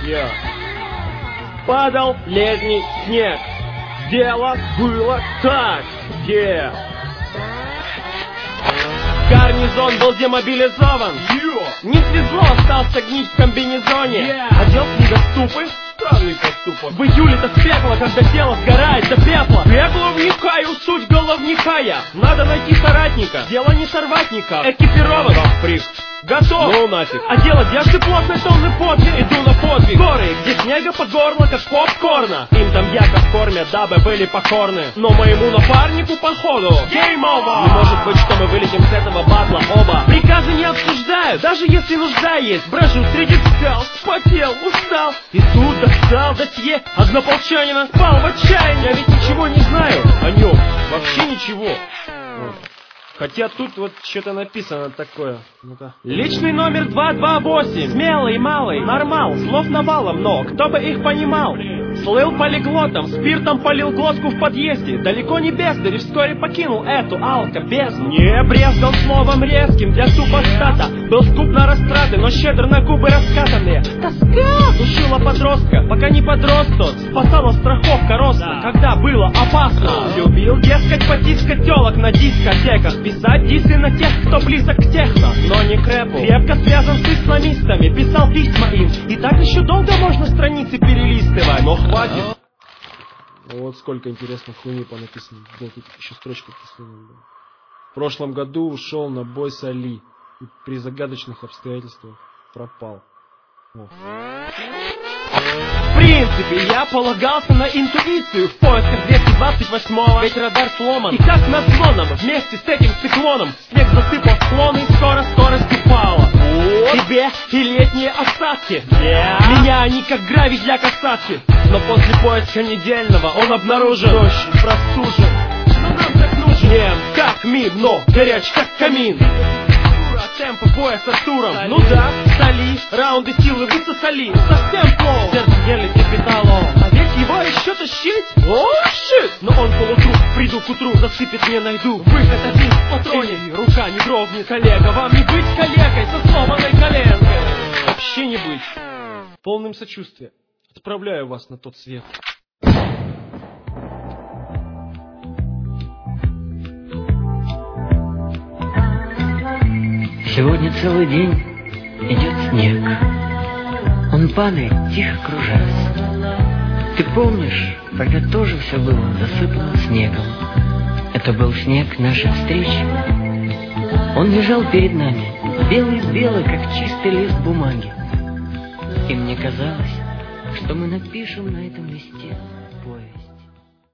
Падал летний снег. Дело было так. Гарнизон был демобилизован. Не свезло, остался гнить в комбинезоне. Одел снегоступы. Странный поступок. В июле-то спекло, когда тело сгорает до пепла. Пекло вникаю, суть головника я. Надо найти соратника, дело не сорватника. Экипирован, впрыг. Готов! Ну нафиг! А дело одежды плотной, тонны подвиг. Иду на подвиг. Горы, где снега по горло, как попкорна. Им там яков кормят, дабы были покорны. Но моему напарнику походу game over. Не может быть, что мы вылетим с этого батла оба. Приказы не обсуждают, даже если нужда есть. Брожу среди скал, потел, устал. И тут достал досье однополчанина. Спал в отчаянии, я ведь ничего не знаю о нем. Вообще ничего. Хотя тут вот что-то написано такое. Ну-ка. Личный номер 228. Смелый, малый, нормал. Слов навалом, но кто бы их понимал? Слыл полиглотом, спиртом полил глотку в подъезде. Далеко не бездарь, вскоре покинул эту алко-бездну. Не брезгал словом резким для супостата. Был скуп на растраты, но щедр на губы раскатанные. Тоска душила подростка, пока не подрос тот. Спасала страховка роста, когда было опасно. Любил, дескать, потискать телок на дискотеках. Писать дисы на тех, кто близок к техно, но не к рэпу. Крепко связан с исламистами, писал письма им. И так еще долго можно страницы перелистывать. Но хватит. Вот сколько интересных хуйни понаписано. Тут еще строчка писана. В прошлом году ушел на бой с Али. И при загадочных обстоятельствах пропал. О. В принципе, я полагался на интуицию в поисках 228-го. Ведь радар сломан. И как назло нам вместе с этим циклоном снег засыпал склоны и скоро скорость упала. Тебе и летние осадки. Меня они как гравий для касатки. Но после поиска недельного он обнаружен дождь простужен. Но нам так нужен. Как мин, но горяч как камин. Темпа боя с Артуром. Ну да, стали, раунды силы высосали. Совсем плохо, сердце еле трепетало. А ведь его еще тащить? О, щит! Но он полутруп, приду к утру, засыпет мне, найду. Выход один в патроне, рука не дрогнет. Коллега, вам не быть коллегой со сломанной коленкой. Вообще не быть. Полным сочувствия. Отправляю вас на тот свет. Сегодня целый день идет снег. Он падает, тихо кружась. Ты помнишь, тогда тоже все было засыпано снегом. Это был снег нашей встречи. Он лежал перед нами, белый-белый, как чистый лист бумаги. И мне казалось, что мы напишем на этом листе повесть.